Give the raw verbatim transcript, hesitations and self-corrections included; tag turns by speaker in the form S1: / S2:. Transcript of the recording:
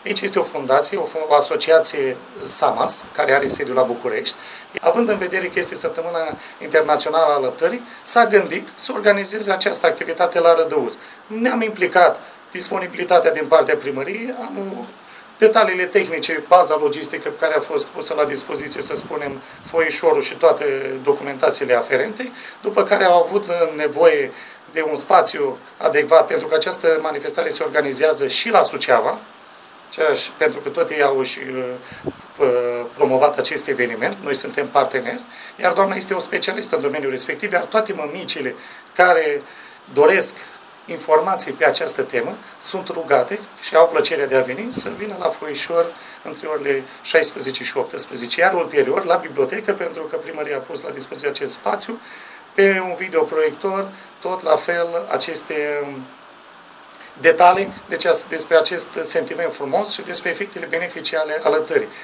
S1: Aici este o fundație, o, o asociație SAMAS, care are sediul la București. Având în vedere că este Săptămâna Internațională a Alăptării, s-a gândit să organizeze această activitate la Rădăuți. Ne-am implicat disponibilitatea din partea primăriei, am detaliile tehnice, baza logistică care a fost pusă la dispoziție, să spunem, foișorul și toate documentațiile aferente, după care au avut nevoie de un spațiu adecvat, pentru că această manifestare se organizează și la Suceava, ceași, pentru că tot ei au și uh, promovat acest eveniment, noi suntem parteneri, iar doamna este o specialistă în domeniul respectiv, iar toate mămicile care doresc informații pe această temă sunt rugate și au plăcerea de a veni să vină la foișor între orele șaisprezece și optsprezece, iar ulterior la bibliotecă, pentru că primăria a pus la dispoziție acest spațiu, pe un videoproiector, tot la fel aceste detalii deci despre acest sentiment frumos și despre efectele benefice ale alăptării.